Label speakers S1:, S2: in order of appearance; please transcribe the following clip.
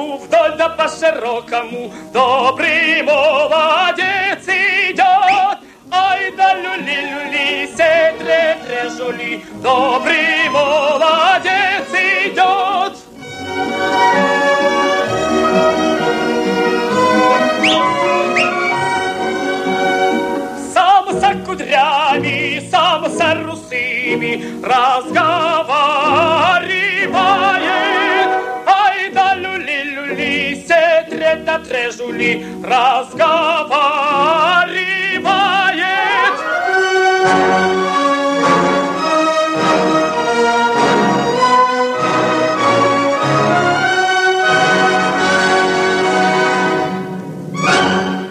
S1: вдоль да по-широкому, добрый молодец идет. Ай да люли-люли, се-тре-тре жули, добрый молодец идет. Сам с кудрями, сам с русыми разговаривает. Ай да люли-люли, се-тре-тре жули, разговаривает.